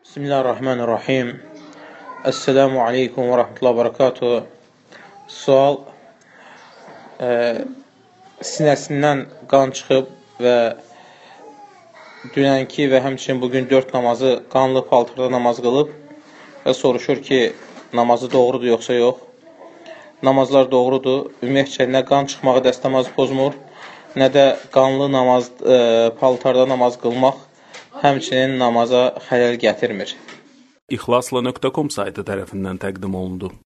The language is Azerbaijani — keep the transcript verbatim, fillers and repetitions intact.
Bismillahirrahmanirrahim. Esselamu aleykum və rahmetullahi və barakatuhu. Sual, e, sinəsindən qan çıxıb və dünənki və həmçinin bugün dörd namazı qanlı paltarda namaz qılıb və soruşur ki, namazı doğrudur yoxsa yox. Namazlar doğrudur. Ümumiyyətcə, nə qan çıxmağı dəstə namazı pozmur, nə də qanlı namaz, e, paltarda namaz qılmaq həmçinin namaza xələl gətirmir. İxlasla nöqtə com saytı tərəfindən təqdim olundu.